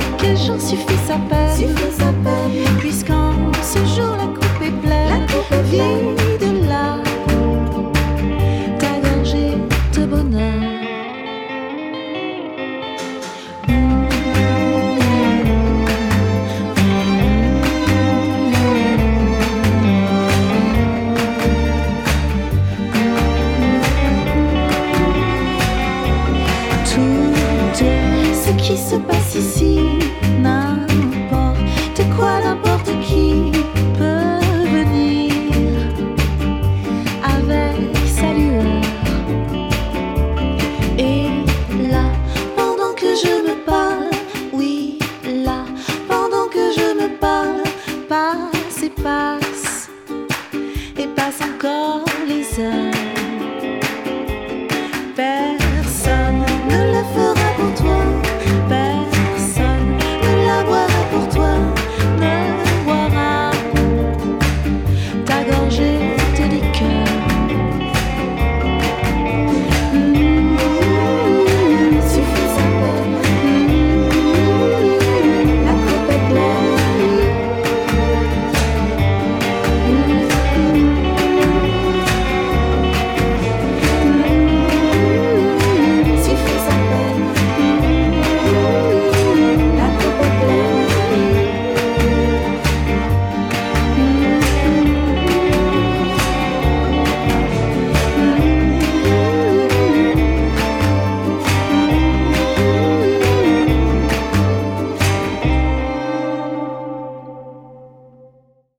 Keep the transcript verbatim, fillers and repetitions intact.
quel jour suffit sa peine, suffit sa peine. Puisqu'en ce jour la coupe est pleine, La coupe est pleine. vide là, ta gorgée de bonheur. Tout ce qui se passe ici